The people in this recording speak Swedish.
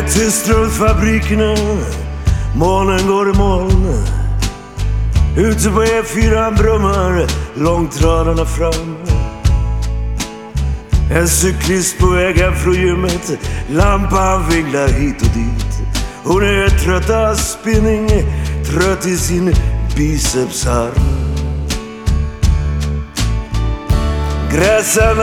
är tyst runt fabrikerna, molnen går i moln. Ute på E4 brummar långtradarna fram. En cyklist på väg hem från gymmet, lampan vinglar hit och dit. Hon är trött av spinning, trött i sin bicepsarm. Gräsen